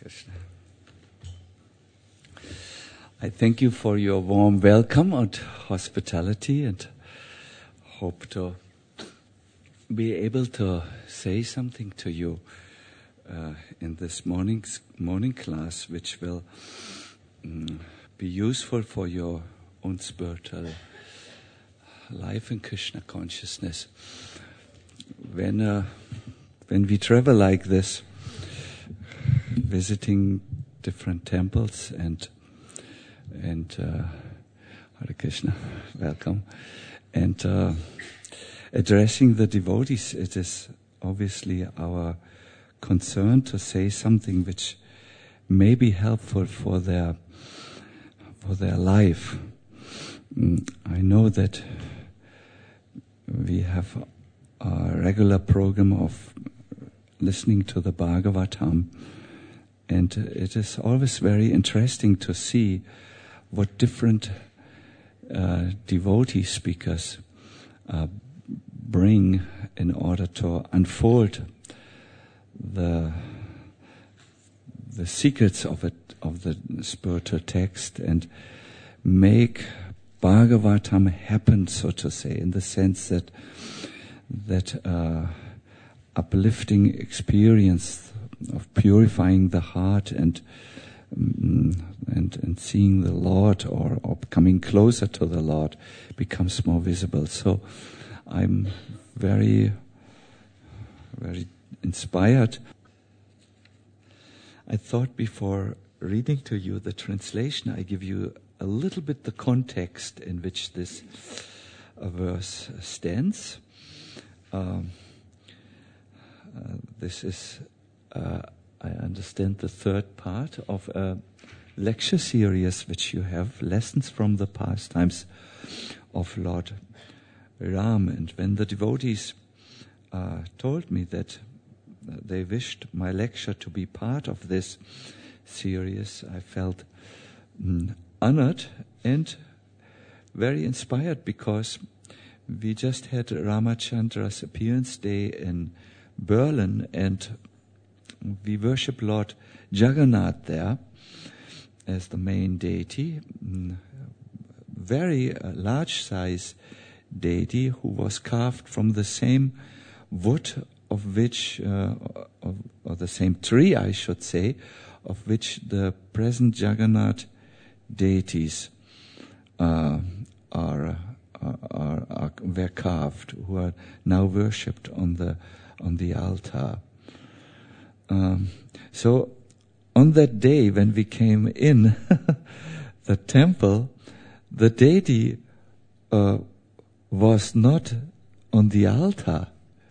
Krishna. I thank you for your warm welcome and hospitality, and hope to be able to say something to you in this morning class, which will be useful for your own spiritual life in Krishna consciousness. When we travel like this, visiting different temples and Hare Krishna, welcome, and addressing the devotees, it is obviously our concern to say something which may be helpful for their life. I know that we have a regular program of listening to the Bhagavatam, and it is always very interesting to see what different devotee speakers bring in order to unfold the secrets of the spiritual text and make Bhagavatam happen, so to say, in the sense that uplifting experience of purifying the heart and seeing the Lord or coming closer to the Lord becomes more visible. So I'm very, very inspired. I thought before reading to you the translation, I give you a little bit the context in which this verse stands. This is, I understand, the third part of a lecture series which you have, Lessons from the Pastimes of Lord Ram. And when the devotees told me that they wished my lecture to be part of this series, I felt honored and very inspired, because we just had Ramachandra's appearance day in Berlin, and we worship Lord Jagannath there as the main deity, very large size deity who was carved from the same wood of which, or the same tree, I should say, of which the present Jagannath deities were carved, who are now worshipped on the altar. So on that day when we came in the temple, the deity was not on the altar,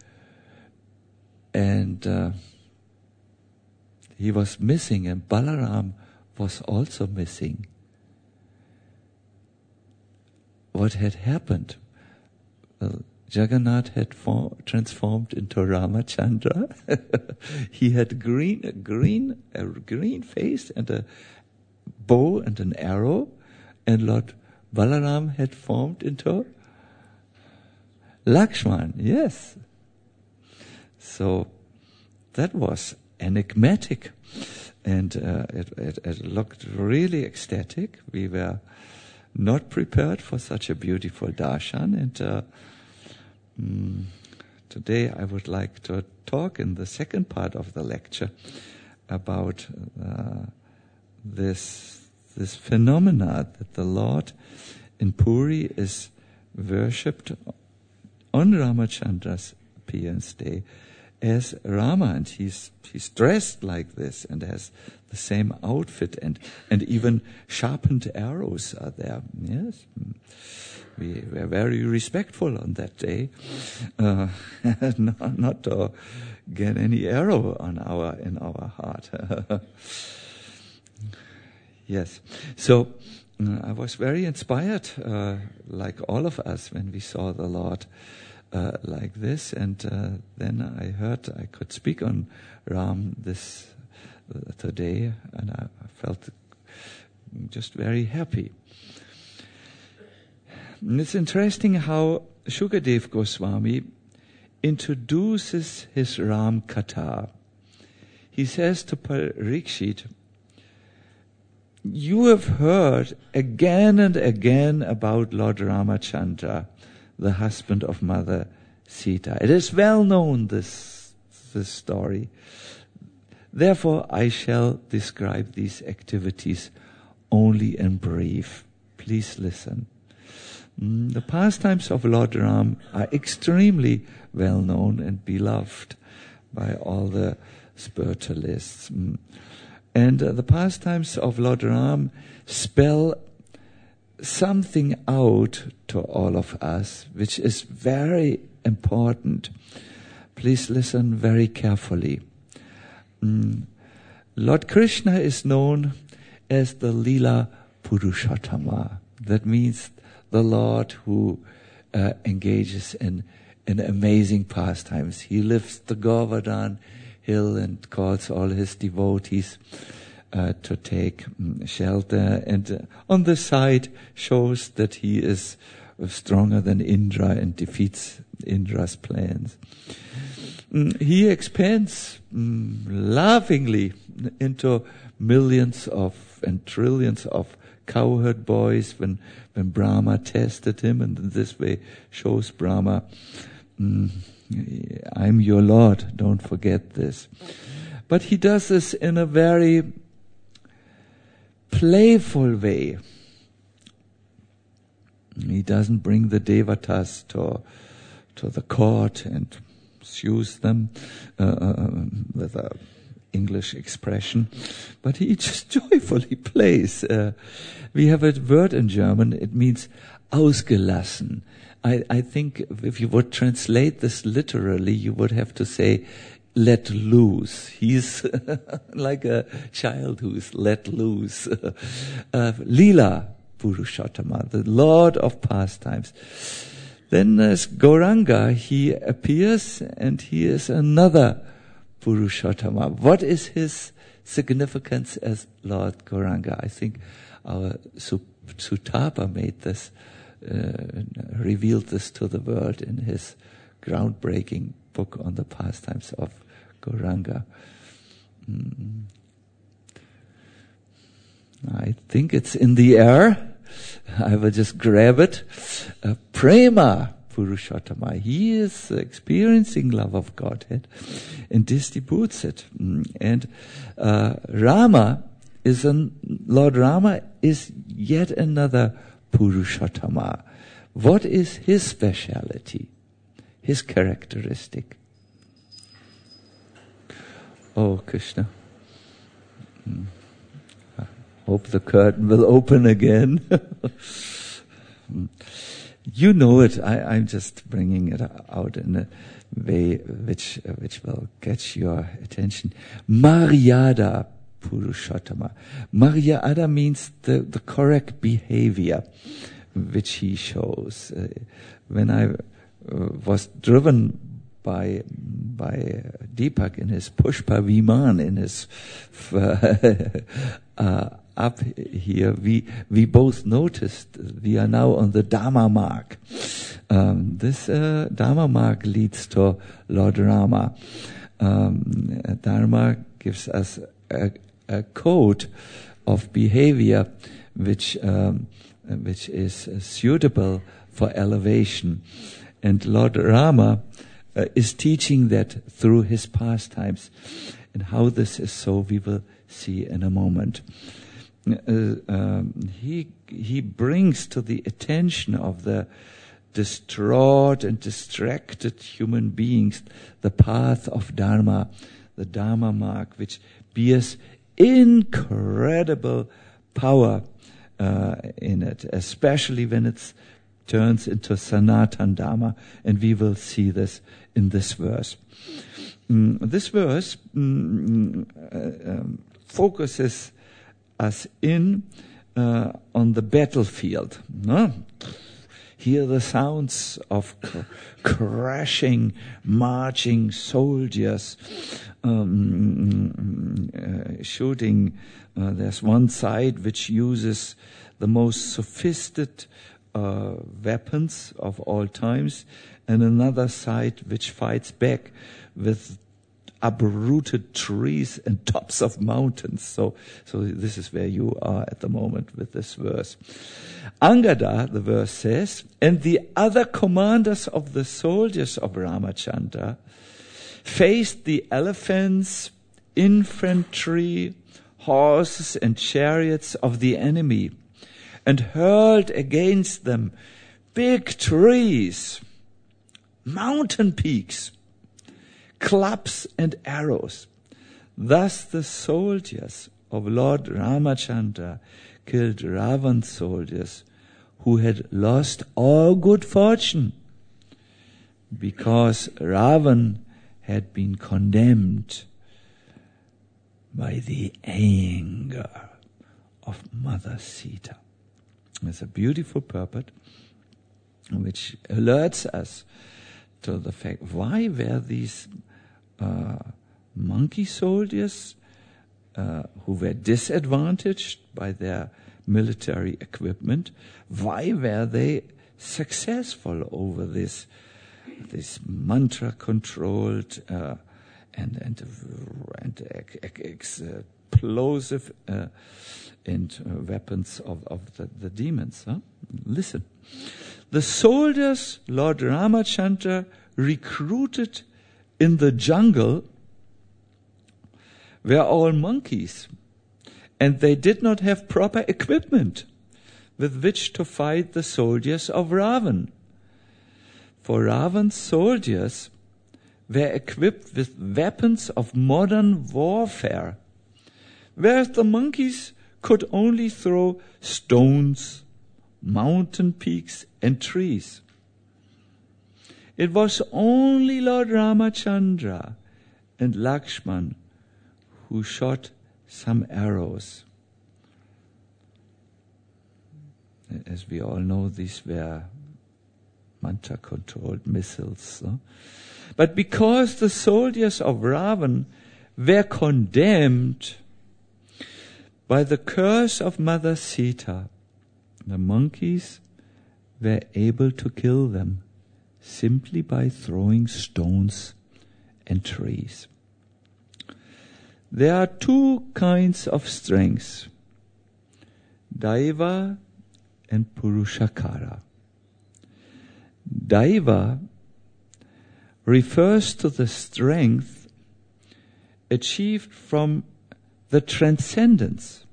and he was missing, and Balaram was also missing. What had happened? Jagannath had transformed into Ramachandra. He had a green face and a bow and an arrow, and Lord Balaram had formed into Lakshman. Yes. So that was enigmatic, and it looked really ecstatic. We were not prepared for such a beautiful darshan, and today I would like to talk in the second part of the lecture about this phenomena that the Lord in Puri is worshipped on Ramachandra's appearance day as Rama, and he's dressed like this and has the same outfit, and even sharpened arrows are there. Yes. We were very respectful on that day, not to get any arrow in our heart. Yes. So I was very inspired, like all of us, when we saw the Lord like this, and then I heard I could speak on Ram this today, and I felt just very happy. And it's interesting how Shukadev Goswami introduces his Ram Katha. he says to Parikshit, you have heard again and again about Lord Ramachandra, the husband of Mother Sita. It is well known, this story. Therefore, I shall describe these activities only in brief. Please listen. The pastimes of Lord Ram are extremely well known and beloved by all the spiritualists. And the pastimes of Lord Ram spell something out to all of us, which is very important. Please listen very carefully. Lord Krishna is known as the Lila Purushottama. That means the Lord who engages in amazing pastimes. He lifts the Govardhan hill and calls all his devotees to take shelter, and on the side shows that he is stronger than Indra and defeats Indra's plans. He expands laughingly into millions and trillions of cowherd boys when Brahma tested him, and in this way shows Brahma, I'm your Lord, don't forget this. But he does this in a very playful way. He doesn't bring the devatas to the court and soothes them with an English expression, but he just joyfully plays. We have a word in German, it means ausgelassen. I think if you would translate this literally, you would have to say, let loose. He's like a child who's let loose. Lila Purushottama, the Lord of pastimes. Then as Gauranga, he appears and he is another Purushottama. What is his significance as Lord Gauranga? I think our Sutapa made this, revealed this to the world in his groundbreaking book on the pastimes of Gauranga. I think it's in the air. I will just grab it. Prema Purushottama. He is experiencing love of Godhead and distributes it. And Lord Rama is yet another Purushottama. What is his speciality? His characteristic? Oh, Krishna. I hope the curtain will open again. You know it. I'm just bringing it out in a way which will catch your attention. Maryada Purushottama. Maryada means the correct behavior which he shows. When I was driven by Deepak in his Pushpa Viman, in his up here, we both noticed we are now on the Dharma mark. This Dharma mark leads to Lord Rama. Dharma gives us a code of behavior which is suitable for elevation. And Lord Rama is teaching that through his pastimes. And how this is so, we will see in a moment. He brings to the attention of the distraught and distracted human beings the path of Dharma, the Dharma mark, which bears incredible power in it, especially when it turns into Sanatan Dharma, and we will see this in this verse. This verse focuses us in on the battlefield. No? Hear the sounds of crashing, marching soldiers shooting. There's one side which uses the most sophisticated weapons of all times, and another side which fights back with uprooted trees and tops of mountains. So this is where you are at the moment with this verse. Angada, the verse says, and the other commanders of the soldiers of Ramachandra faced the elephants, infantry, horses and chariots of the enemy and hurled against them big trees, mountain peaks, clubs and arrows. Thus the soldiers of Lord Ramachandra killed Ravan's soldiers who had lost all good fortune because Ravan had been condemned by the anger of Mother Sita. It's a beautiful purport which alerts us to the fact, why were these monkey soldiers who were disadvantaged by their military equipment, why were they successful over this mantra-controlled and explosive and weapons of the demons? Huh? Listen. The soldiers Lord Ramachandra recruited in the jungle were all monkeys, and they did not have proper equipment with which to fight the soldiers of Ravan. For Ravan's soldiers were equipped with weapons of modern warfare, whereas the monkeys could only throw stones, mountain peaks, and trees. It was only Lord Ramachandra and Lakshman who shot some arrows. As we all know, these were mantra-controlled missiles. But because the soldiers of Ravan were condemned by the curse of Mother Sita, the monkeys were able to kill them simply by throwing stones and trees. There are two kinds of strengths, Daiva and Purushakara. Daiva refers to the strength achieved from the transcendence,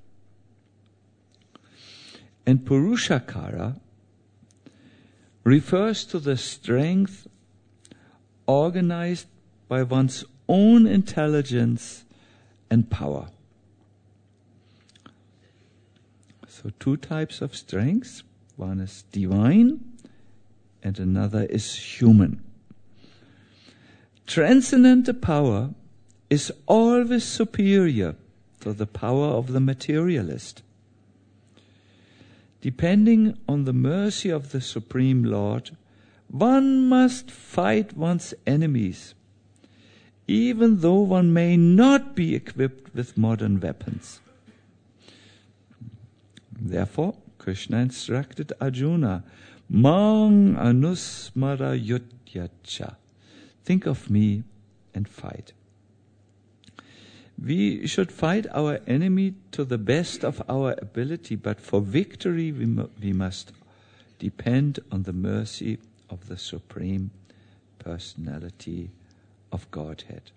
and Purushakara refers to the strength organized by one's own intelligence and power. So two types of strengths. One is divine and another is human. Transcendental power is always superior to the power of the materialist. Depending on the mercy of the Supreme Lord, one must fight one's enemies, even though one may not be equipped with modern weapons. Therefore, Krishna instructed Arjuna, Mang anusmara yudhyacha. Think of me and fight. We should fight our enemy to the best of our ability, but for victory we must depend on the mercy of the Supreme Personality of Godhead.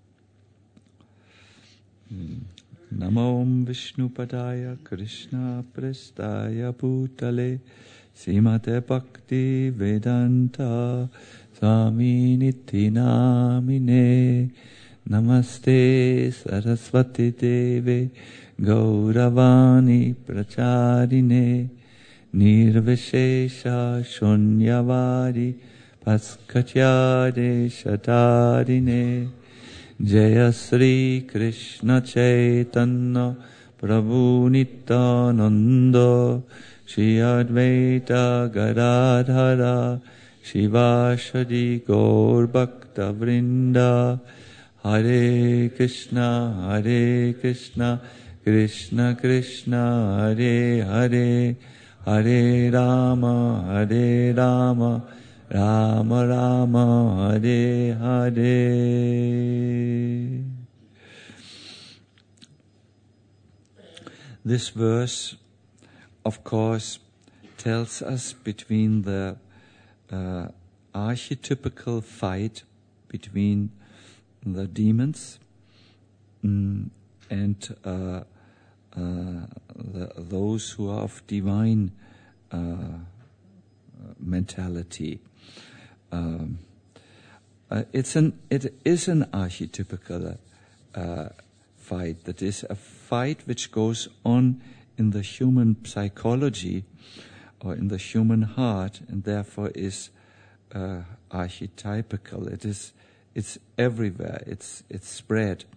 Namo Vishnupadaya Krishna Prestaya Bhutale Srimate Bhakti Vedanta Swami Niti Namine Namaste Saraswati Deve Gauravani Pracharine Nirvishesha Shunyavari Paskatyade Shatarine Jaya Sri Krishna Chaitanya Prabhu Nityananda Shri Advaita Gadadhara Shivashadi Gaur Bhakta Vrinda Hare Krishna Krishna Krishna Hare Hare Hare Rama Rama Rama Hare Hare. This verse, of course, tells us between the archetypical fight between the demons and those who are of divine mentality. It is an archetypical fight. That is a fight which goes on in the human psychology or in the human heart, and therefore is archetypical. It's everywhere. It's spread.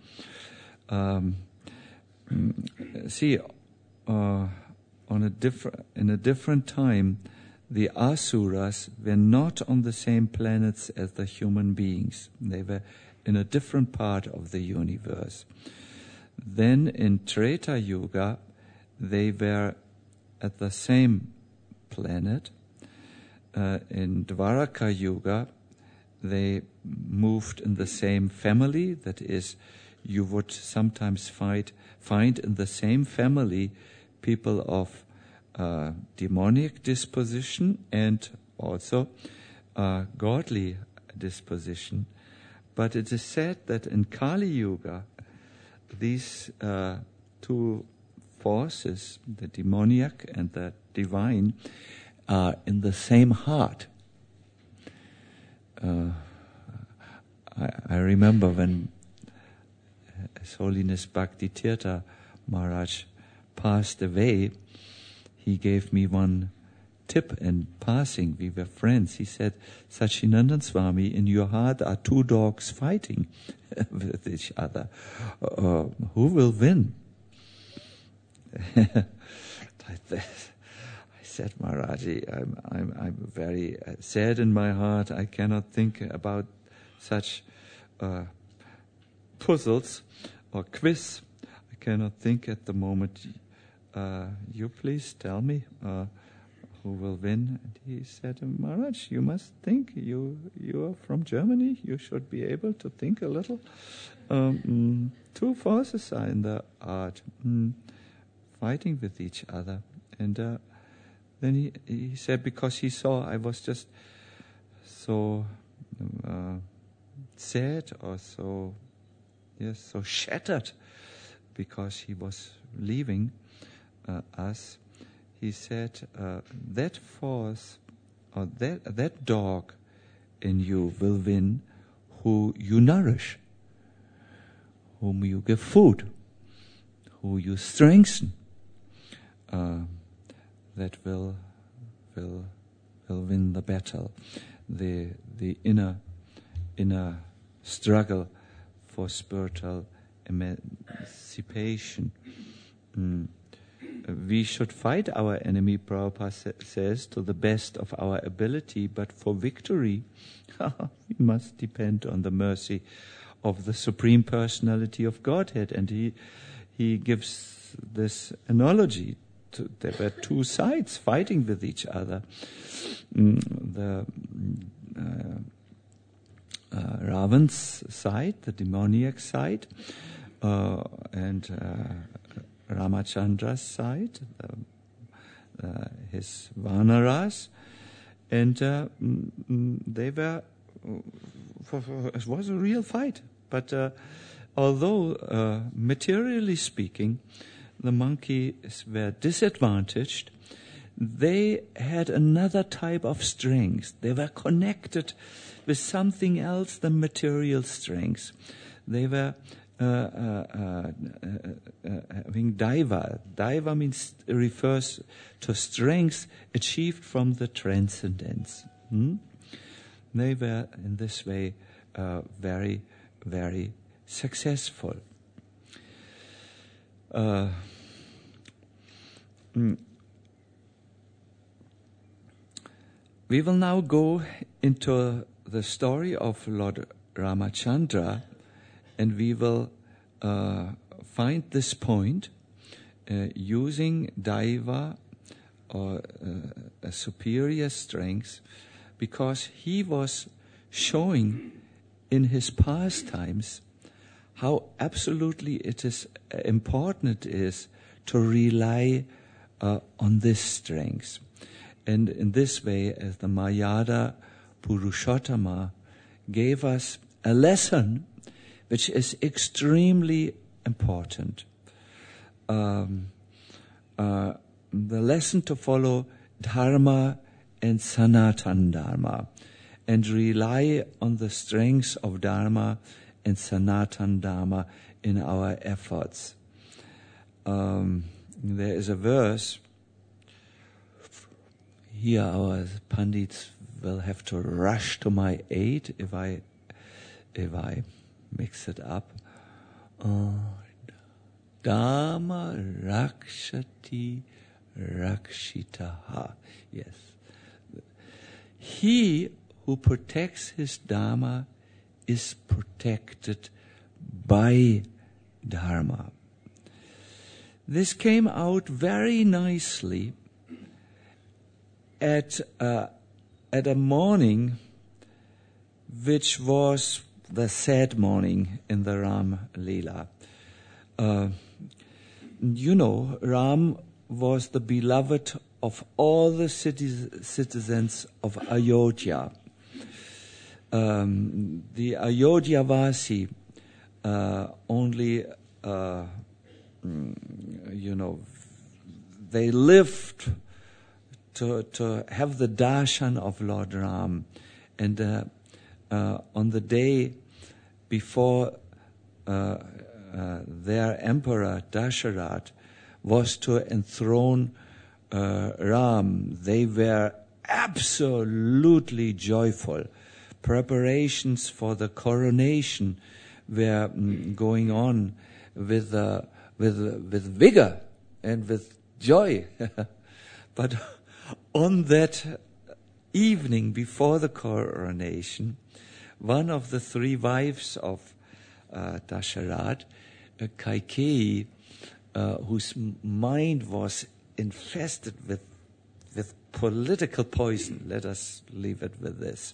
See, in a different time, the Asuras were not on the same planets as the human beings. They were in a different part of the universe. Then in Treta Yuga, they were at the same planet. In Dwaraka Yuga, they moved in the same family. That is, you would sometimes find in the same family people of demonic disposition and also godly disposition. But it is said that in Kali Yuga, these two forces, the demoniac and the divine, are in the same heart. I remember when His Holiness Bhakti Tirtha Maharaj passed away, he gave me one tip in passing. We were friends. He said, Sachinandan Swami, in your heart are two dogs fighting with each other. Who will win? I said, Maharaji, I'm very sad in my heart. I cannot think about such puzzles or quiz. I cannot think at the moment. You please tell me who will win. And he said, Maharaj, you must think. You are from Germany. You should be able to think a little. Two forces are in the art, fighting with each other. And then he said, because he saw I was just so sad or so shattered because he was leaving us. He said, that force or that dog in you will win who you nourish, whom you give food, who you strengthen. That will win the battle. The inner struggle for spiritual emancipation. We should fight our enemy, Prabhupada says, to the best of our ability, but for victory, we must depend on the mercy of the Supreme Personality of Godhead. And he gives this analogy. There were two sides fighting with each other. The Ravan's side, the demoniac side, and Ramachandra's side, his Vanaras, and they were. It was a real fight. But although materially speaking, the monkeys were disadvantaged, they had another type of strength. They were connected with something else than material strength. They were having daiva. Daiva refers to strength achieved from the transcendence. They were in this way very, very successful. We will now go into the story of Lord Ramachandra, and we will find this point using Daiva or a superior strength because he was showing in his pastimes how absolutely it is important it is to rely on this strength. And in this way, as the Mayada Purushottama gave us a lesson which is extremely important. The lesson to follow Dharma and Sanatana Dharma and rely on the strength of Dharma and Sanatana Dharma in our efforts. There is a verse. Here our Pandits will have to rush to my aid if I mix it up. Dharma rakshati rakshitaha. Yes. He who protects his Dharma is protected by Dharma. This came out very nicely at a morning which was the sad morning in the Ram Leela. Ram was the beloved of all the citizens of Ayodhya. The Ayodhyavasi only, they lived to have the darshan of Lord Ram. And on the day before their emperor Dasharat was to enthrone Ram, they were absolutely joyful. Preparations for the coronation were going on with vigor and with joy. But on that evening before the coronation, one of the three wives of Dasharat, Kaikeyi, whose mind was infested with political poison, let us leave it with this,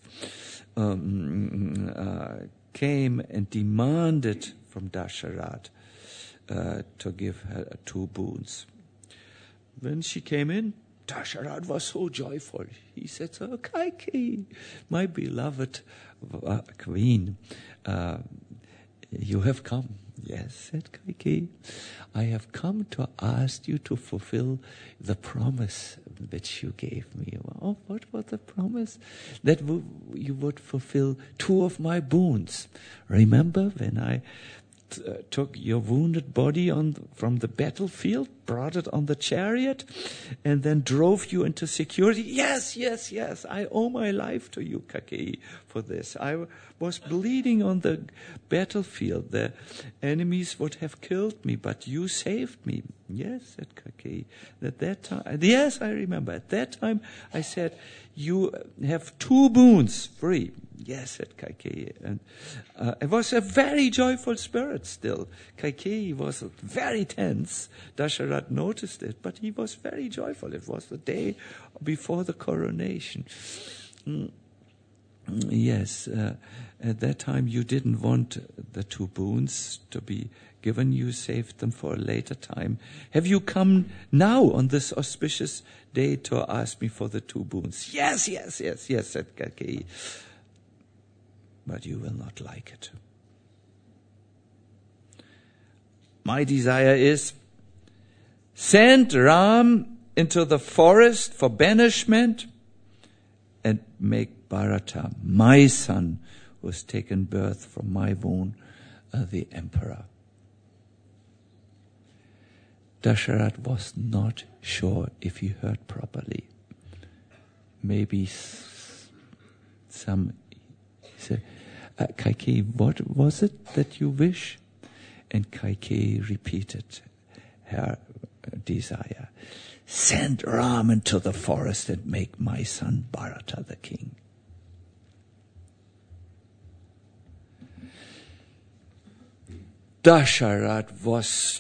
came and demanded from Dasharat to give her 2 boons. When she came in, Dasharat was so joyful. He said, "Oh, Kaikeyi, my beloved queen, you have come." "Yes," said Kaikeyi, "I have come to ask you to fulfill the promise which you gave me." "Oh, what was the promise?" "That you would fulfill 2 of my boons. Remember when I took your wounded body from the battlefield, brought it on the chariot, and then drove you into security?" Yes. "I owe my life to you, Kaikeyi, for this. I was bleeding on the battlefield. The enemies would have killed me, but you saved me." "Yes," said Kaikeyi. At that time, yes, I remember. At that time, I said, "You have 2 boons free." "Yes," said Kaikeyi. And it was a very joyful spirit still. Kaikeyi was very tense. Dasharat noticed it, but he was very joyful. It was the day before the coronation. Yes, at that time you didn't want the 2 boons to be given. You saved them for a later time. "Have you come now on this auspicious day to ask me for the 2 boons?" Yes, said Kaikeyi. "But you will not like it. My desire is, send Ram into the forest for banishment and make Bharata, my son, who has taken birth from my womb, the emperor." Dasharat was not sure if he heard properly. Maybe he said, "Kaikeyi, what was it that you wish?" And Kaikeyi repeated her desire. "Send Ram into the forest and make my son Bharata the king." Dasharat was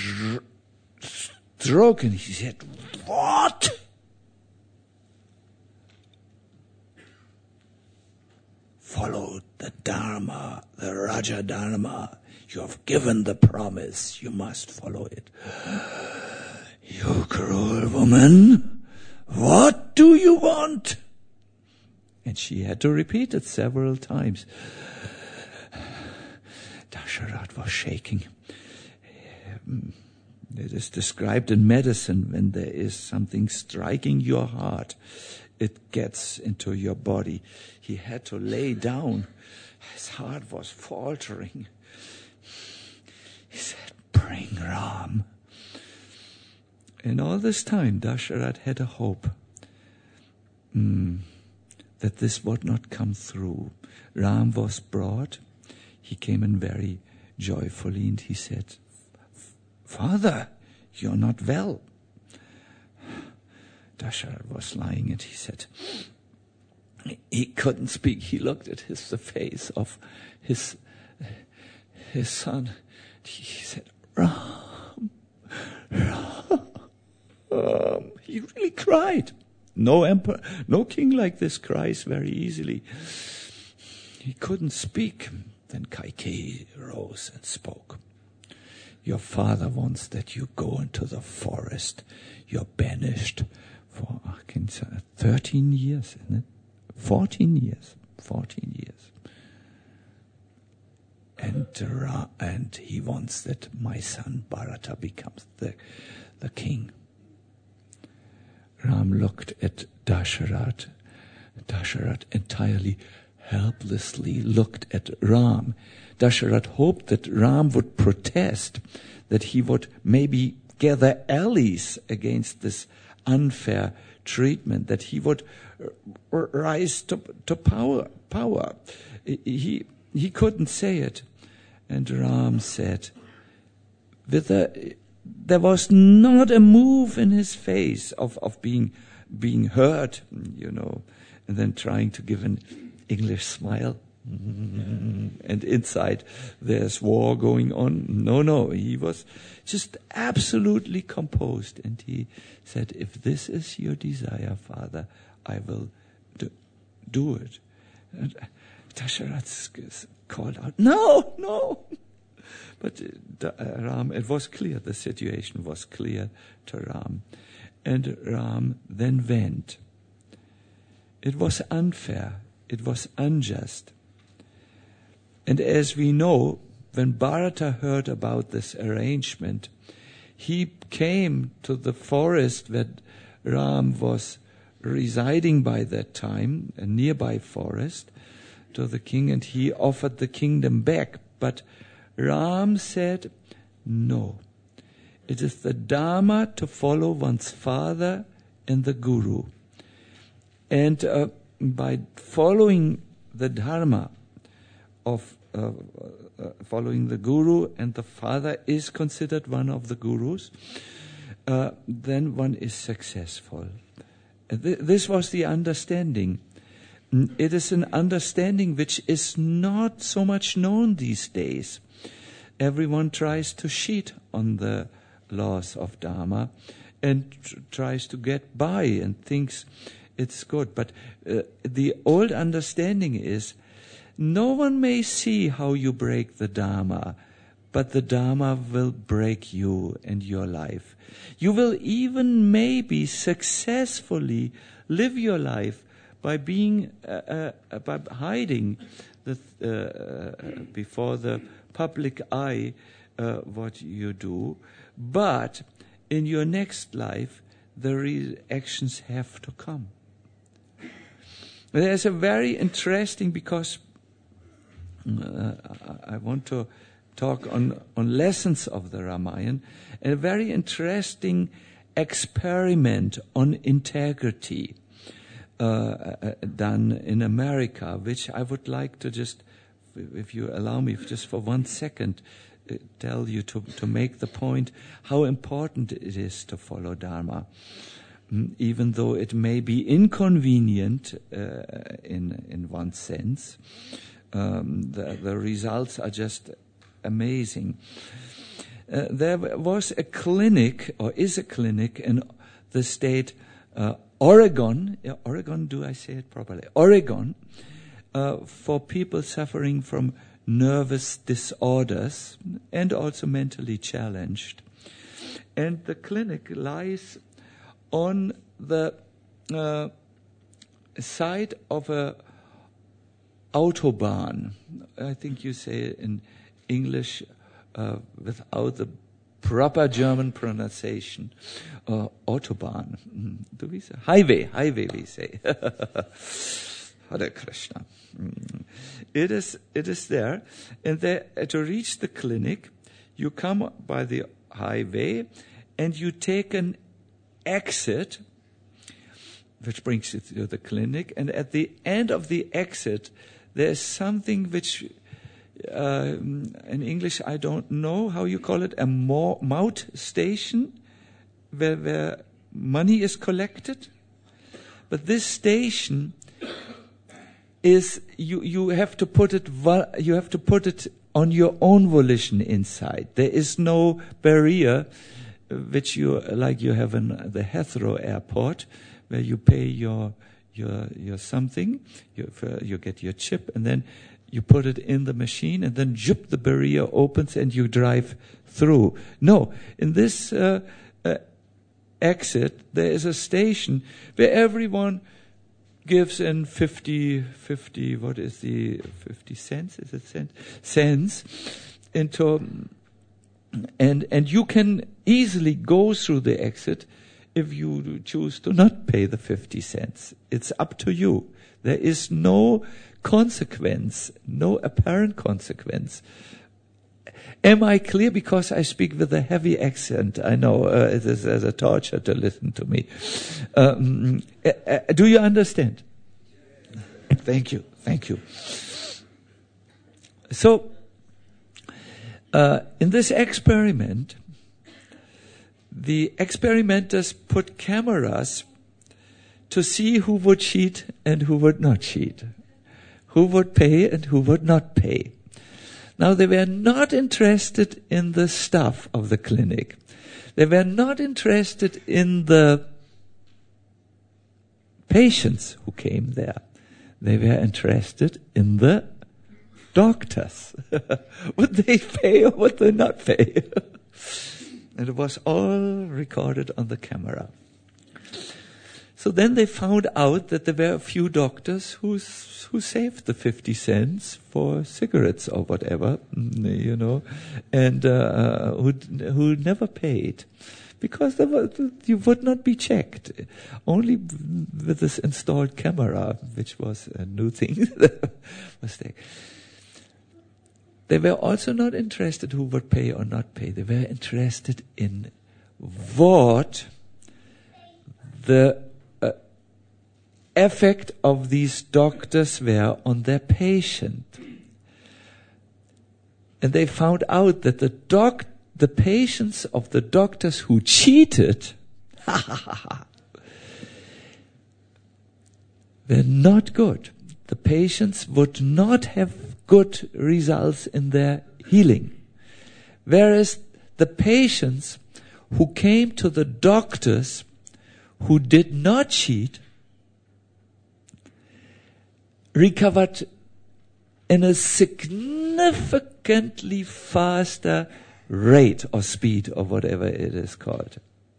stroken. He said, "What? follow the Dharma, the Raja Dharma. You have given the promise, you must follow it. You cruel woman, what do you want? And she had to repeat it several times. Dasharatha was shaking. It is described in medicine when there is something striking your heart, it gets into your body. He had to lay down. His heart was faltering. He said, bring Ram. And all this time, Dasharatha had a hope that this would not come through. Ram was brought. He came in very joyfully and he said, Father, you're not well. Dasharatha was lying and he said, he couldn't speak. He looked at the face of his son. He said, Ram. He really cried. No emperor, no king like this cries very easily. He couldn't speak. Then Kaikeyi rose and spoke. Your father wants that you go into the forest. You're banished for 13 years, isn't it? 14 years. 14 years. And he wants that my son Bharata becomes the king. Ram looked at Dasharatha. Dasharatha entirely helplessly looked at Ram. Dasharatha hoped that Ram would protest, that he would maybe gather allies against this unfair treatment, that he would rise to power. He couldn't say it. And Ram said, there was not a move in his face of being hurt, and then trying to give an English smile. And inside there's war going on. No, he was just absolutely composed. And he said, if this is your desire, Father, I will do it. And Dasharatha called out, no. But Ram, it was clear, the situation was clear to Ram. And Ram then went. It was unfair. It was unjust. And as we know, when Bharata heard about this arrangement, he came to the forest where Ram was residing by that time, a nearby forest, to the king, and he offered the kingdom back. But Ram said, no. It is the Dharma to follow one's father and the Guru. And by following the Dharma of following the Guru, and the father is considered one of the Gurus, then one is successful. This was the understanding. It is an understanding which is not so much known these days. Everyone tries to cheat on the laws of Dharma and tries to get by and thinks it's good. But the old understanding is, no one may see how you break the Dharma, but the Dharma will break you and your life. You will even maybe successfully live your life by being by hiding before the public eye what you do, but in your next life the reactions have to come. There's a very interesting, because I want to talk on lessons of the Ramayana, a very interesting experiment on integrity done in America, which I would like to just, if you allow me, just for 1 second, tell you to make the point how important it is to follow Dharma, even though it may be inconvenient in one sense. The results are just amazing. There was a clinic, or is a clinic, in the state Oregon. Oregon, do I say it properly? Oregon, for people suffering from nervous disorders and also mentally challenged. And the clinic lies on the side of a Autobahn. I think you say it in English without the proper German pronunciation. Autobahn. Do we say? Highway we say. Hare Krishna. It is there. And there, to reach the clinic, you come by the highway and you take an exit which brings you to the clinic. And at the end of the exit, there's something which, in English, I don't know how you call it, a maut station, where money is collected. But this station is you have to put it on your own volition inside. There is no barrier, which you have in the Heathrow Airport, where you pay your something, you get your chip, and then you put it in the machine, and then the barrier opens and you drive through. No, in this exit, there is a station where everyone gives in 50, what is the 50 cents? Is it cents? Cents into, and you can easily go through the exit if you choose to not pay the 50 cents. It's up to you. There is no consequence, no apparent consequence. Am I clear? Because I speak with a heavy accent. I know it is as a torture to listen to me. Do you understand? Thank you. So, in this experiment, the experimenters put cameras to see who would cheat and who would not cheat, who would pay and who would not pay. Now, they were not interested in the staff of the clinic. They were not interested in the patients who came there. They were interested in the doctors. Would they pay or would they not pay? And it was all recorded on the camera. So then they found out that there were a few doctors who saved the 50 cents for cigarettes or whatever, and who never paid. Because you would not be checked. Only with this installed camera, which was a new thing. They were also not interested who would pay or not pay. They were interested in what the effect of these doctors were on their patient. And they found out that the patients of the doctors who cheated were not good. The patients would not have good results in their healing. Whereas the patients who came to the doctors who did not cheat recovered in a significantly faster rate or speed or whatever it is called.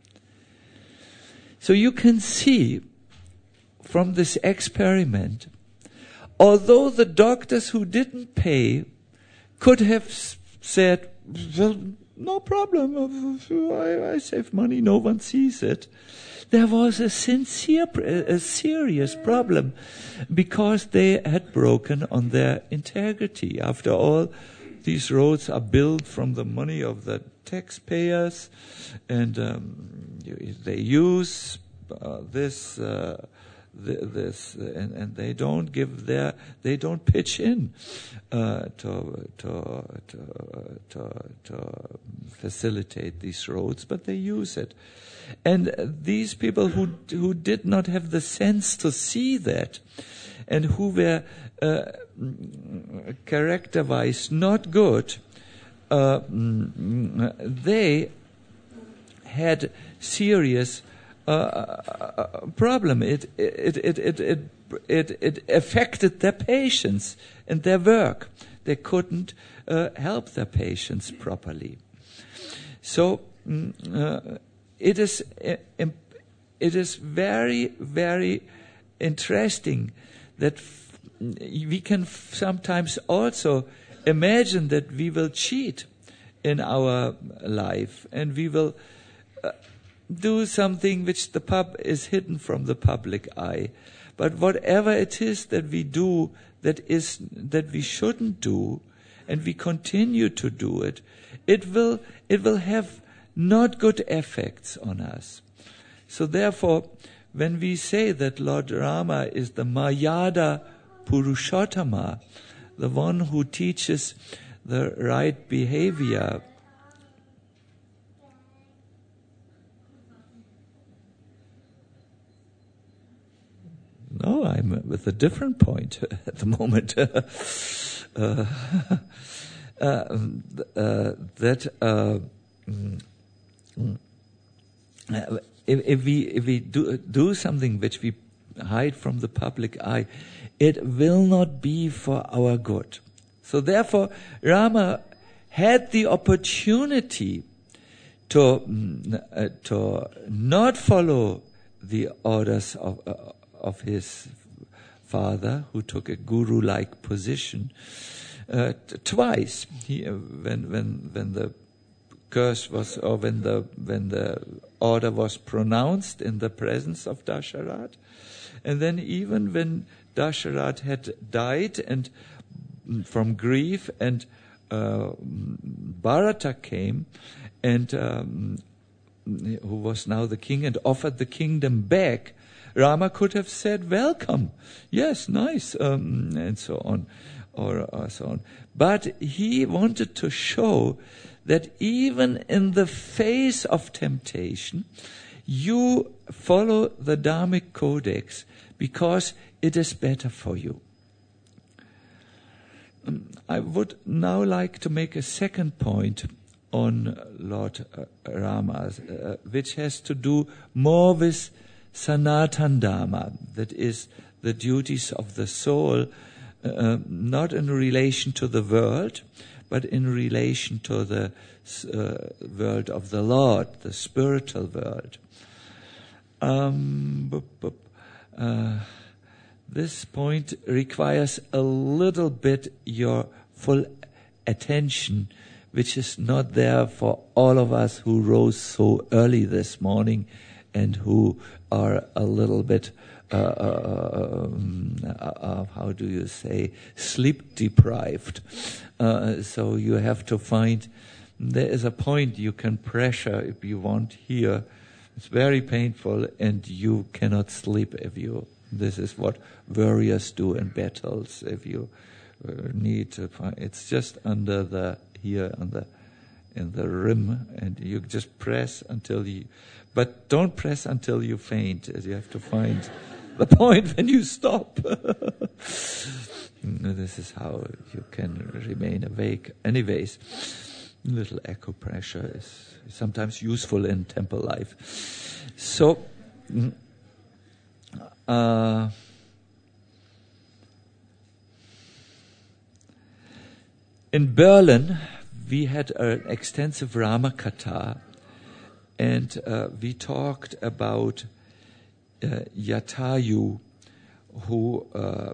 So you can see from this experiment, although the doctors who didn't pay could have said, well, no problem, I save money, no one sees it. There was a serious problem because they had broken on their integrity. After all, these roads are built from the money of the taxpayers, and they use this, and they don't they don't pitch in to facilitate these roads, but they use it. And these people who did not have the sense to see that, and who were character-wise not good, they had serious problem. It it affected their patients and their work. They couldn't help their patients properly. So it is very, very interesting that we can sometimes also imagine that we will cheat in our life, and we will do something which is hidden from the public eye. But whatever it is that we do that we shouldn't do, and we continue to do it, it will have not good effects on us. So therefore, when we say that Lord Rama is the Mayada Purushottama, the one who teaches the right behavior, no, I'm with a different point at the moment. If we do something which we hide from the public eye, it will not be for our good. So therefore, Rama had the opportunity to not follow the orders of his father, who took a guru-like position. Twice, when the curse was, or when the order was pronounced in the presence of Dasharat, and then even when Dasharat had died and from grief, and Bharata came, and who was now the king, and offered the kingdom back, Rama could have said, "Welcome, yes, nice," and so on, or so on. But he wanted to show that even in the face of temptation, you follow the Dharmic codex because it is better for you. I would now like to make a second point on Lord Rama, which has to do more with Sanatan Dharma, that is the duties of the soul, not in relation to the world, but in relation to the world of the Lord, the spiritual world. This point requires a little bit your full attention, which is not there for all of us who rose so early this morning and who are a little bit, how do you say, sleep deprived. So you have to find, there is a point you can pressure if you want here. It's very painful, and you cannot sleep if you, this is what warriors do in battles, if you need to find, it's just under the, here in the rim, and you just press until you, but don't press until you faint, as you have to find the point when you stop. This is how you can remain awake. Anyways, little acupressure is sometimes useful in temple life. So, in Berlin, we had an extensive Rama Katha, and we talked about Jatayu, who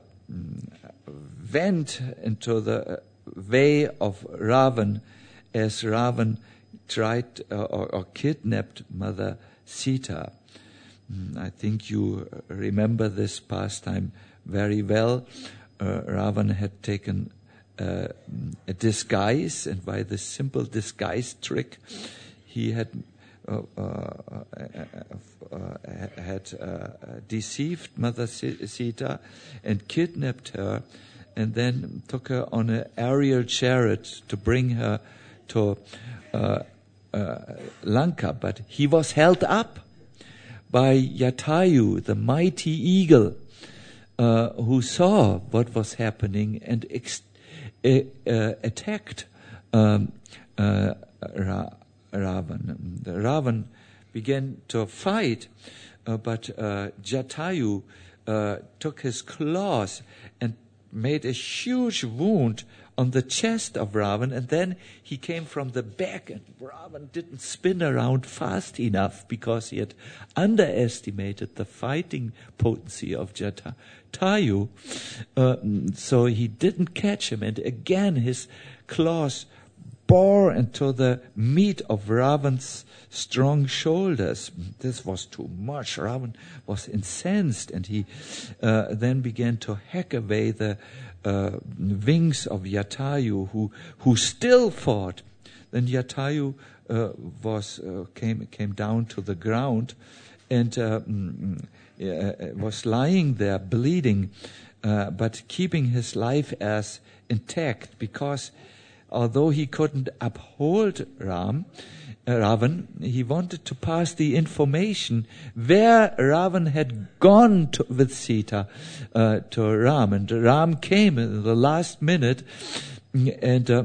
went into the way of Ravan as Ravan tried or kidnapped Mother Sita. I think you remember this pastime very well. Ravan had taken a disguise, and by this simple disguise trick, he had deceived Mother Sita and kidnapped her, and then took her on an aerial chariot to bring her to Lanka. But he was held up by Jatayu, the mighty eagle, who saw what was happening and attacked Ravan. Ravan began to fight, but Jatayu took his claws and made a huge wound on the chest of Ravan, and then he came from the back, and Ravan didn't spin around fast enough because he had underestimated the fighting potency of Jatayu, so he didn't catch him, and again his claws bore into the meat of Ravan's strong shoulders. This was too much. Ravan was incensed, and he then began to hack away the wings of Jatayu, who still fought. Then Jatayu came down to the ground and was lying there bleeding, but keeping his life as intact, because although he couldn't uphold Ravan, he wanted to pass the information where Ravan had gone with Sita to Ram. And Ram came in the last minute, and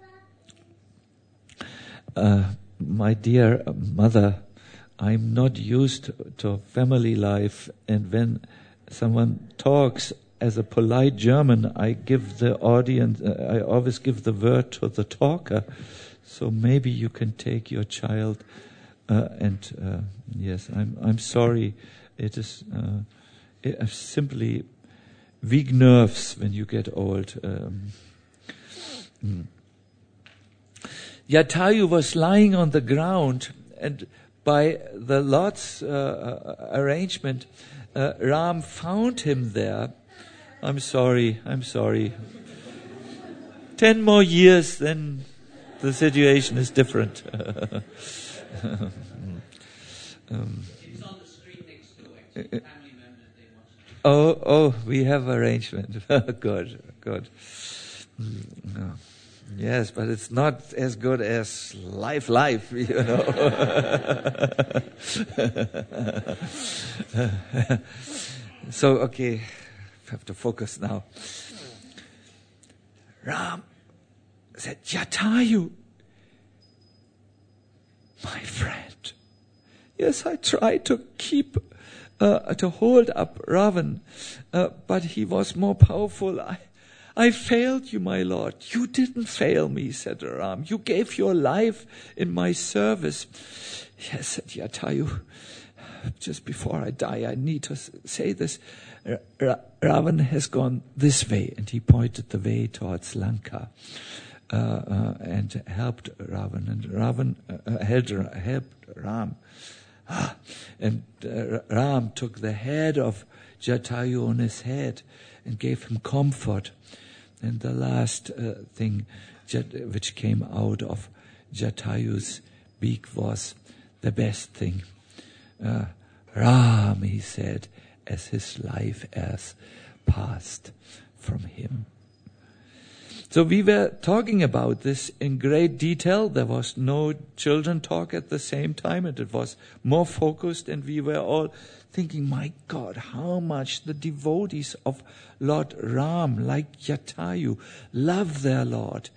my dear mother, I'm not used to family life, and when someone talks as a polite German, I give the audience, I always give the word to the talker. So maybe you can take your child, yes, I'm sorry. It is simply weak nerves when you get old. Jatayu was lying on the ground, and by the Lord's arrangement, Ram found him there. I'm sorry. 10 more years, then the situation is different. He's on the street next door, actually. Family members, they want to... Oh, we have arrangement. Good. Yes, but it's not as good as life, you know. So, okay, have to focus now. Ram said, Jatayu, my friend. Yes, I tried to to hold up Ravan, but he was more powerful. I failed you, my lord. You didn't fail me, said Ram. You gave your life in my service. Yes, said Jatayu. Just before I die, I need to say this. Ravan has gone this way, and he pointed the way towards Lanka, and helped Ravan, and Ravan helped Ram. And Ram took the head of Jatayu on his head and gave him comfort. And the last thing which came out of Jatayu's beak was the best thing. Ram, he said, as his life has passed from him. So we were talking about this in great detail. There was no children talk at the same time, and it was more focused, and we were all thinking, my God, how much the devotees of Lord Ram, like Jatayu, love their Lord.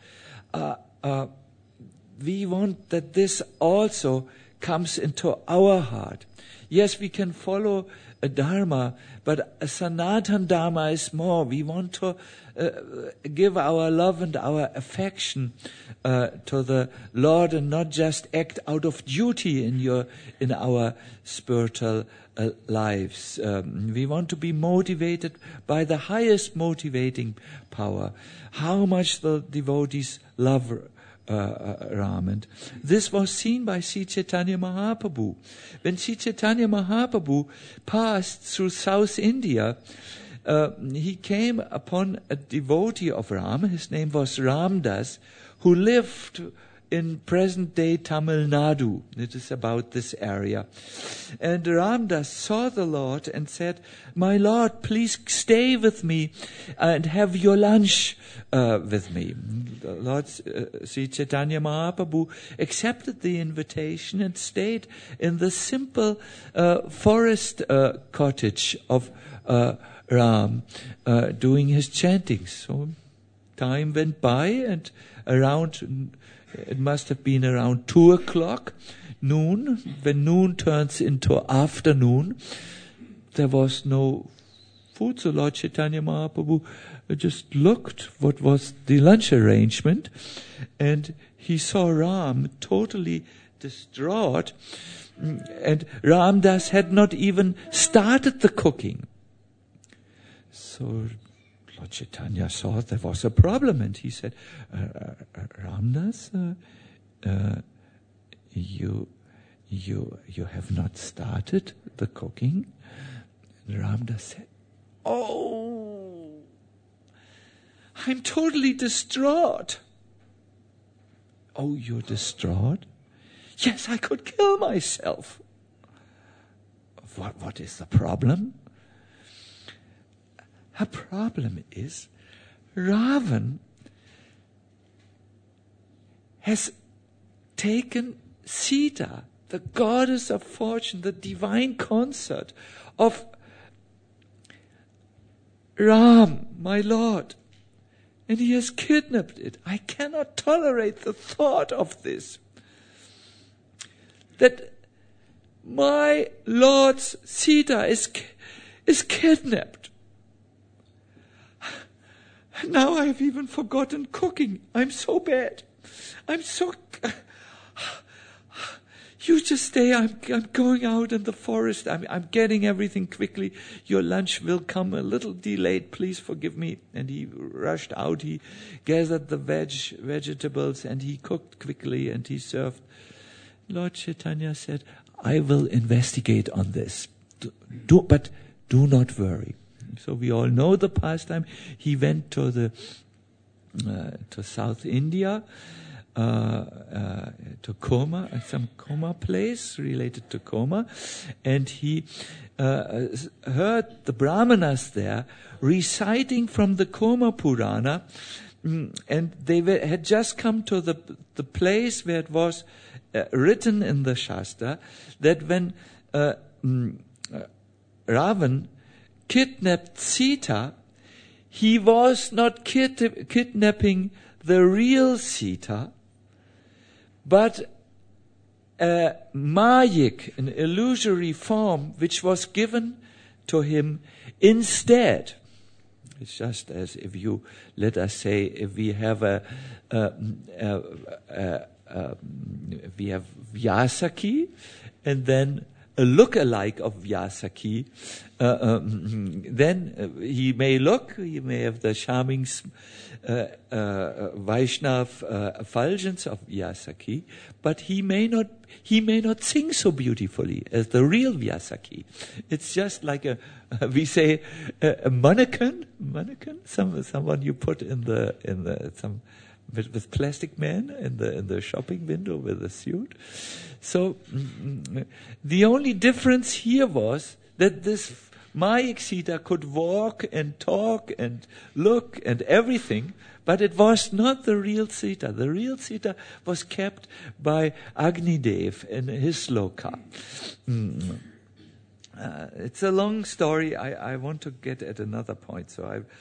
We want that this also comes into our heart. Yes, we can follow a Dharma, but a Sanatan Dharma is more. We want to give our love and our affection to the Lord, and not just act out of duty in our spiritual lives. We want to be motivated by the highest motivating power. How much the devotees love Ram. And this was seen by Sri Chaitanya Mahaprabhu. When Sri Chaitanya Mahaprabhu passed through South India, he came upon a devotee of Ram. His name was Ramdas, who lived in present-day Tamil Nadu. It is about this area. And Ramdas saw the Lord and said, my Lord, please stay with me and have your lunch with me. The Lord Sri Chaitanya Mahaprabhu accepted the invitation and stayed in the simple forest cottage of Ram, doing his chanting. So time went by, and it must have been around 2:00, noon. When noon turns into afternoon, there was no food. So Lord Chaitanya Mahaprabhu just looked what was the lunch arrangement, and he saw Ram totally distraught, and Ramdas had not even started the cooking. So Lord Chaitanya saw there was a problem, and he said, Ramdas, you have not started the cooking? And Ramdas said, oh, I'm totally distraught. Oh, you're distraught? Yes, I could kill myself. What is the problem? The problem is Ravan has taken Sita, the goddess of fortune, the divine consort of Ram, my Lord, and he has kidnapped it. I cannot tolerate the thought of this. That my Lord's Sita is kidnapped. Now I have even forgotten cooking. I'm so bad. You just stay. I'm going out in the forest. I'm getting everything quickly. Your lunch will come a little delayed. Please forgive me. And he rushed out. He gathered the vegetables and he cooked quickly and he served. Lord Chaitanya said, I will investigate on this. But do not worry. So we all know the pastime. He went to South India, to Coma, some Coma place related to Coma, and he heard the Brahmanas there reciting from the Coma Purana, and they had just come to the place where it was written in the Shastra that when Ravan kidnapped Sita, he was not kidnapping the real Sita, but a mayik, an illusory form, which was given to him instead. It's just as if you, let us say, if we have we have Vyasaki, and then a look-alike of Vyasaki, then he may have the charming Vaishnav effulgence of Vyasaki, but he may not sing so beautifully as the real Vyasaki. It's just like we say a mannequin, someone you put with plastic man in the shopping window with a suit. So the only difference here was that this Mayik Sita could walk and talk and look and everything, but it was not the real Sita. The real Sita was kept by Agnidev in his loka. It's a long story. I want to get at another point.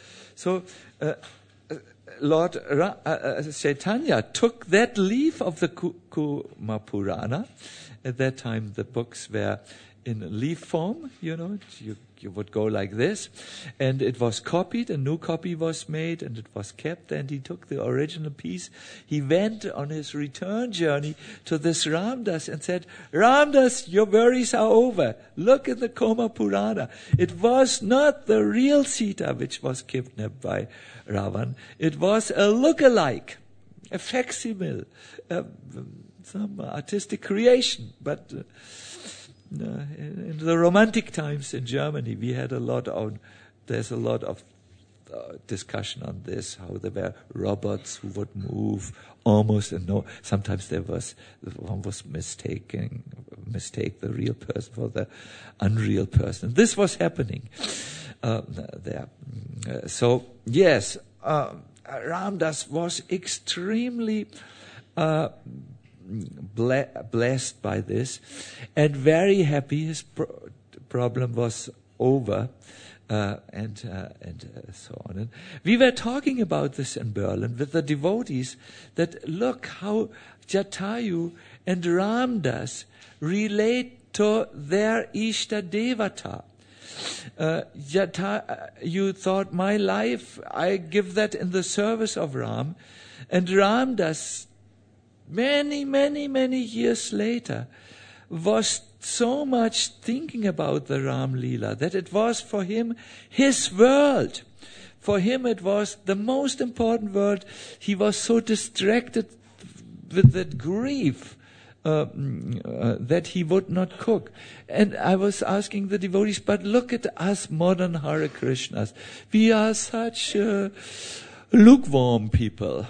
Lord Chaitanya took that leaf of the Kuma Purana. At that time, the books were in leaf form, you would go like this. And it was copied, a new copy was made, and it was kept. And he took the original piece. He went on his return journey to this Ramdas and said, Ramdas, your worries are over. Look at the Kuma Purana. It was not the real Sita which was kidnapped by Ravan. It was a look-alike, a facsimile, some artistic creation. But in the Romantic times in Germany, there's a lot of discussion on this, how there were robots who would move almost, and sometimes one was mistake the real person for the unreal person. This was happening there. So yes, Ramdas was extremely blessed by this and very happy. His problem was over, and so on. And we were talking about this in Berlin with the devotees, that look how Jatayu and Ramdas relate to their Ishta Devata. You thought, my life, I give that in the service of Ram. And Ramdas, many, many, many years later, was so much thinking about the Ram Leela that it was for him his world. For him it was the most important world. He was so distracted with that grief that he would not cook. And I was asking the devotees, but look at us modern Hare Krishnas. We are such lukewarm people.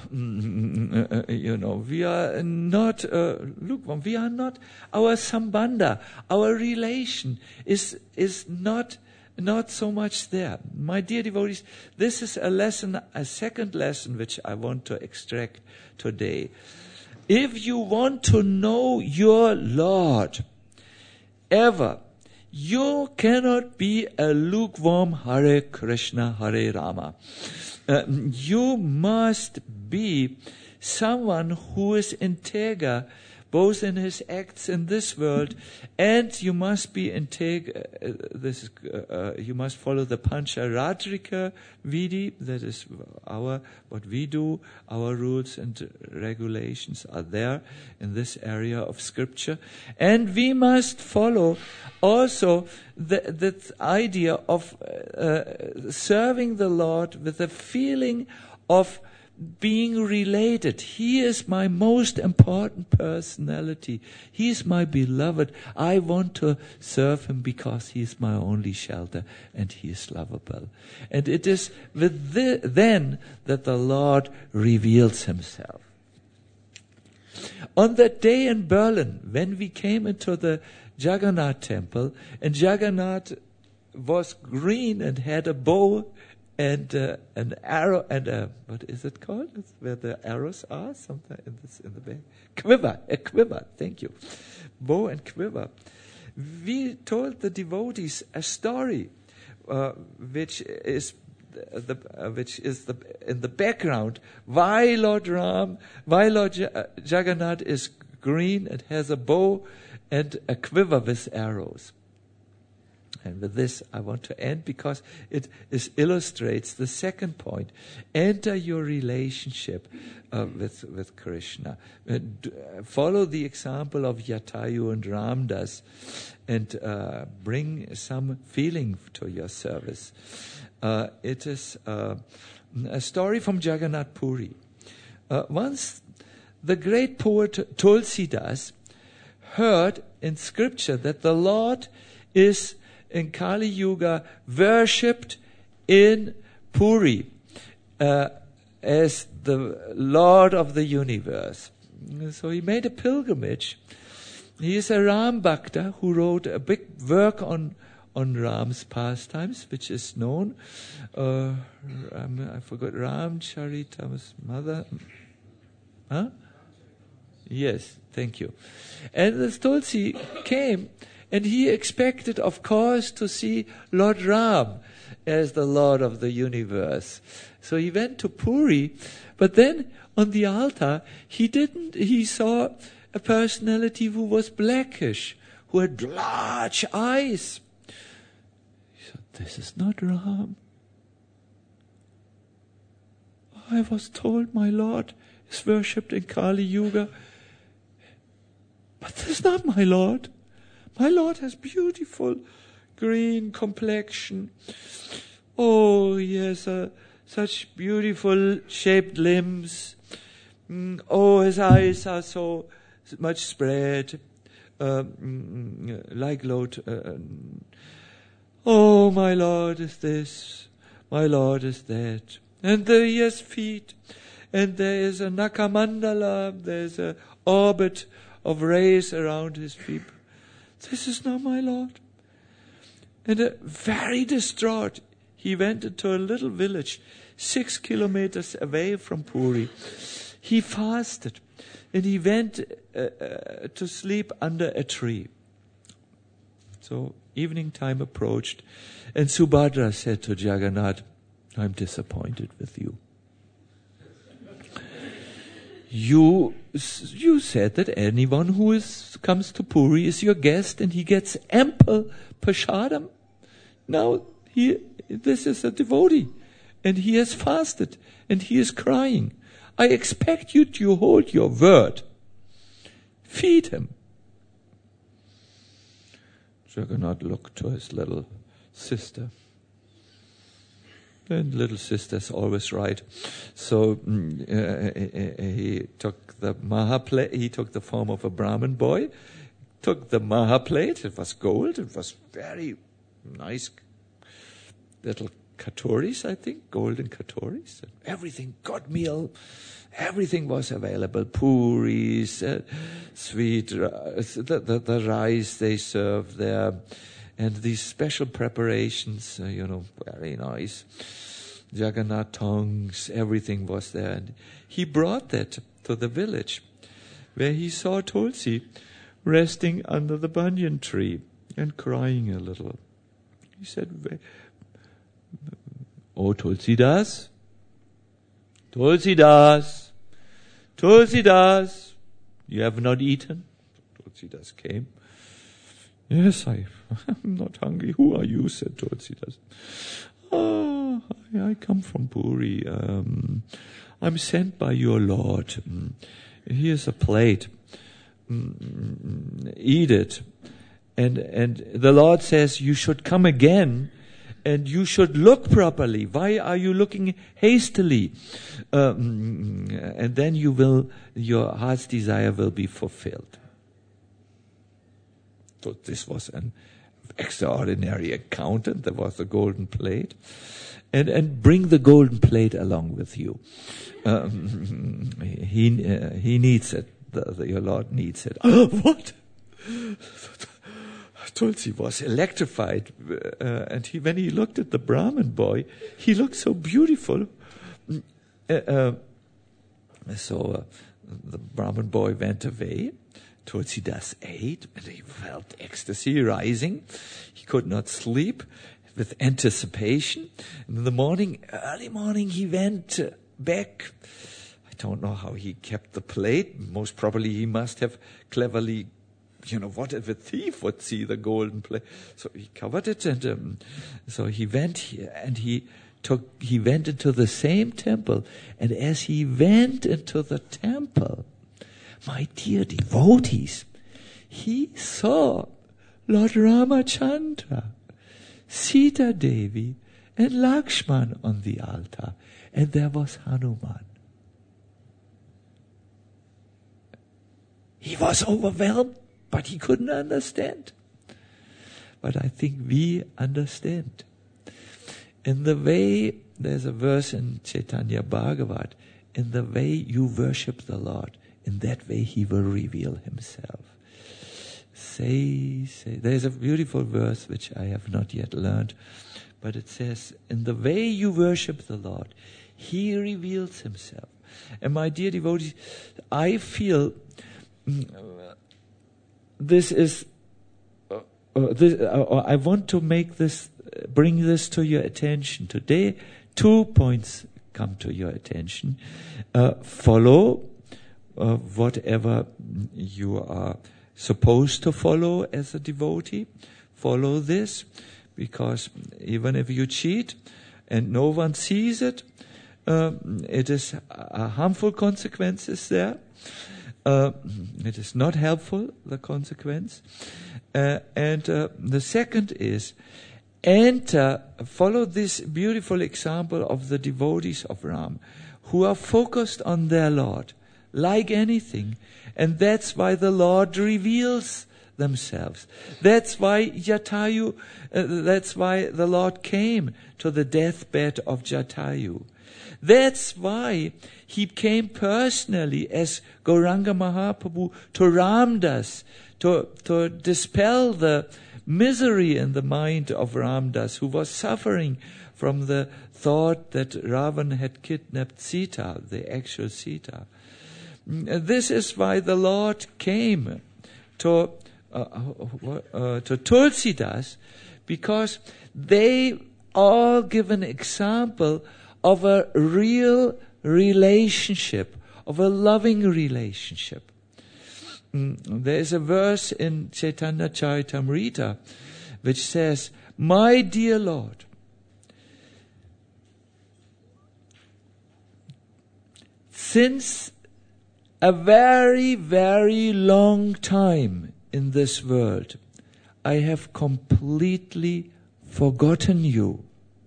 We are not lukewarm. We are not, our sambandha, our relation is not so much there. My dear devotees, this is a second lesson which I want to extract today. If you want to know your Lord ever, you cannot be a lukewarm Hare Krishna, Hare Rama. You must be someone who is integer, both in his acts in this world, and you must be integer. You must follow the Pancharadrika Vidi. That is what we do. Our rules and regulations are there in this area of Scripture, and we must follow also the idea of serving the Lord with a feeling of being related. He is my most important personality. He is my beloved. I want to serve him because he is my only shelter and he is lovable. And it is then that the Lord reveals himself. On that day in Berlin, when we came into the Jagannath temple, and Jagannath was green and had a bow and an arrow and what is it called? It's where the arrows are, something in the back. A quiver. Thank you. Bow and quiver. We told the devotees a story, which is in the background. Why Lord Jagannath is green and has a bow and a quiver with arrows. And with this, I want to end because it illustrates the second point. Enter your relationship with Krishna. Follow the example of Jatayu and Ramdas and bring some feeling to your service. It is a story from Jagannath Puri. Once the great poet Tulsidas heard in Scripture that the Lord is in Kali Yuga worshipped in Puri as the Lord of the universe. So he made a pilgrimage. He is a Ram Bhakta who wrote a big work on Ram's pastimes, which is known. I forgot Ramcharitam's mother. Huh? Yes, thank you. And the Tulsi came, and he expected, of course, to see Lord Ram as the Lord of the universe. So he went to Puri, but then on the altar, he saw a personality who was blackish, who had large eyes. He said, this is not Ram. I was told my Lord is worshipped in Kali Yuga, but this is not my Lord. My Lord has beautiful green complexion. Oh, he has such beautiful shaped limbs. Oh, his eyes are so much spread, like Lord. Oh, my Lord is this, my Lord is that. And there he has feet, and there is a Nakamandala, there's an orbit of rays around his feet. This is not my Lord. And very distraught, he went into a little village 6 kilometers away from Puri. He fasted and he went to sleep under a tree. So evening time approached, and Subhadra said to Jagannath, I'm disappointed with you. You said that anyone who comes to Puri is your guest and he gets ample prashadam. Now, this is a devotee, and he has fasted, and he is crying. I expect you to hold your word. Feed him. Jagannath looked to his little sister. And little sister's always right. So he took the Mahaplate. He took the form of a Brahmin boy. Took the Mahaplate. It was gold. It was very nice little katoris, I think, golden katoris. Everything, good meal. Everything was available. Puris, sweet, the rice they served there. And these special preparations, very nice. Jagannath tongues, everything was there. And he brought that to the village, where he saw Tulsi resting under the banyan tree and crying a little. He said, "Oh, Tulsidas, Tulsidas, Tulsidas, you have not eaten?" Tulsidas came. "Yes, I'm not hungry." "Who are you?" said Tulsidas. "Oh, I come from Puri. I'm sent by your Lord. Here's a plate. Eat it. And the Lord says you should come again and you should look properly. Why are you looking hastily? And then your heart's desire will be fulfilled." So this was an extraordinary accountant. There was the golden plate. And bring the golden plate along with you. He needs it. Your Lord needs it. What? Tulsi was electrified. And when he looked at the Brahmin boy, he looked so beautiful. So the Brahmin boy went away. Tulsidas ate, and he felt ecstasy rising. He could not sleep with anticipation. And in the morning, early morning, he went back. I don't know how he kept the plate. Most probably he must have cleverly, what if a thief would see the golden plate? So he covered it, and so he went here, and he went into the same temple. And as he went into the temple, my dear devotees, he saw Lord Ramachandra, Sita Devi, and Lakshman on the altar. And there was Hanuman. He was overwhelmed, but he couldn't understand. But I think we understand. In the way, there's a verse in Chaitanya Bhagavat, in the way you worship the Lord, in that way he will reveal himself. Say. There's a beautiful verse which I have not yet learned, but it says, in the way you worship the Lord, he reveals himself. And my dear devotees, I feel this is, I want to bring this to your attention. Today, 2 points come to your attention. Follow whatever you are supposed to follow as a devotee. Follow this, because even if you cheat and no one sees it, it is harmful consequences there. It is not helpful, the consequence. And the second is, follow this beautiful example of the devotees of Ram, who are focused on their Lord, like anything. And that's why the Lord reveals themselves. That's why that's why the Lord came to the deathbed of Jatayu. That's why he came personally as Gauranga Mahaprabhu to Ramdas, to dispel the misery in the mind of Ramdas, who was suffering from the thought that Ravan had kidnapped Sita, the actual Sita. This is why the Lord came to Tulsidas, because they all give an example of a real relationship, of a loving relationship. There is a verse in Chaitanya Charitamrita which says, My dear Lord, since a very, very long time in this world, I have completely forgotten you.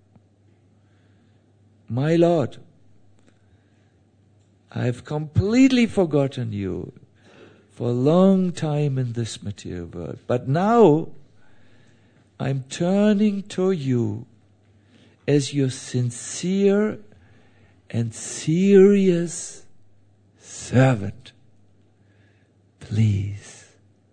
My Lord, I have completely forgotten you for a long time in this material world. But now, I'm turning to you as your sincere and serious servant. Please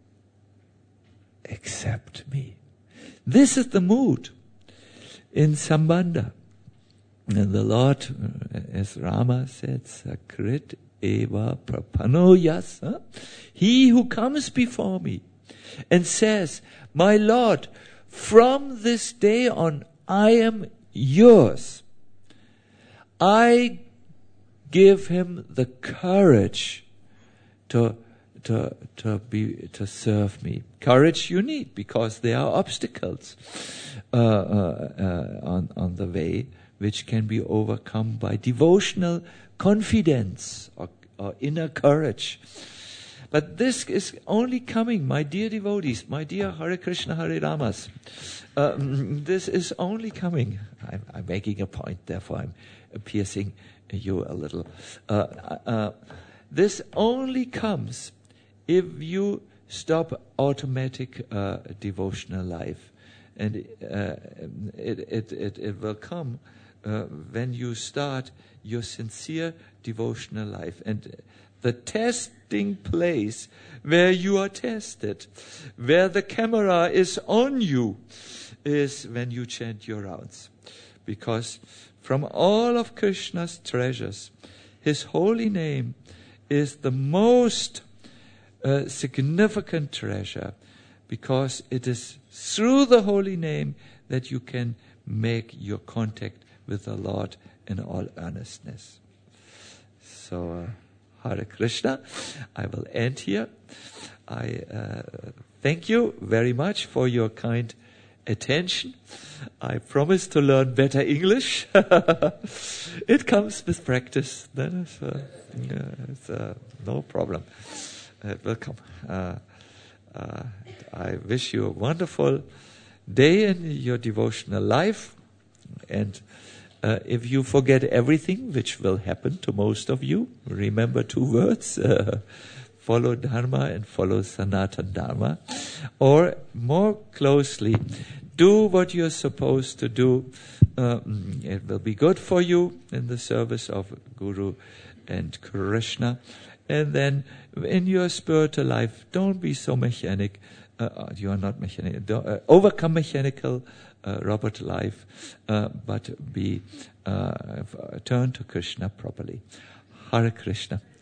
accept me. This is the mood in Sambandha. And the Lord, as Rama said, Sakrit eva prapano yasa. He who comes before me and says, my Lord, from this day on, I am yours. I give him the courage to serve me. Courage you need, because there are obstacles on the way, which can be overcome by devotional confidence or inner courage. But this is only coming, my dear devotees, my dear Hare Krishna, Hare Ramas. This is only coming. I'm making a point, therefore I'm piercing you a little. This only comes if you stop automatic devotional life. And it will come when you start your sincere devotional life. And the testing place where you are tested, where the camera is on you, is when you chant your rounds. Because from all of Krishna's treasures, his holy name is the most significant treasure, because it is through the holy name that you can make your contact with the Lord in all earnestness. So, Hare Krishna. I will end here. I thank you very much for your kind attention. I promise to learn better English. It comes with practice. Then it's no problem. It will come. I wish you a wonderful day in your devotional life. And if you forget everything, which will happen to most of you, remember 2 words, follow Dharma and follow Sanatana Dharma. Or more closely, do what you're supposed to do. It will be good for you in the service of Guru and Krishna. And then in your spiritual life, don't be so mechanic. You are not mechanic. Overcome mechanical robot life, but be turn to Krishna properly. Hare Krishna.